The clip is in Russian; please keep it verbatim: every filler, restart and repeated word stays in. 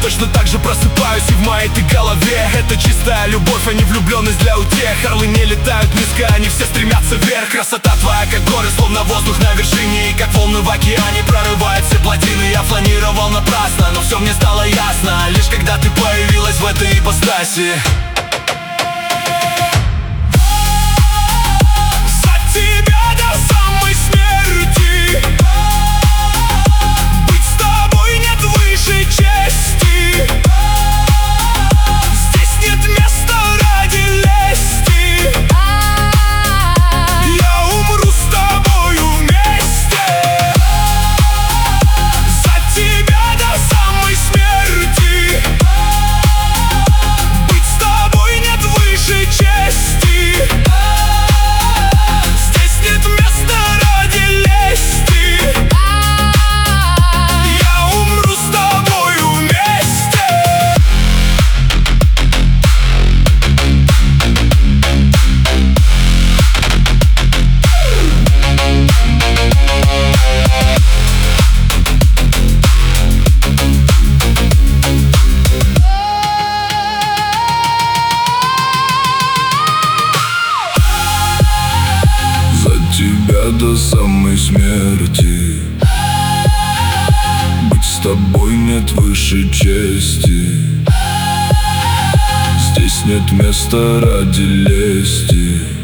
точно так же просыпаюсь и в моей ты голове. Это чистая любовь, а не влюбленность для утех. Орлы не летают низко, они все стремятся вверх. Красота твоя, как горы, словно воздух на вершине. И как волны в океане прорывают все плотины. Я планировал напрасно, но все мне стало ясно, лишь когда ты появилась в этой ипостаси. Тебя до самой смерти. Быть с тобой нет выше чести. Здесь нет места ради лести.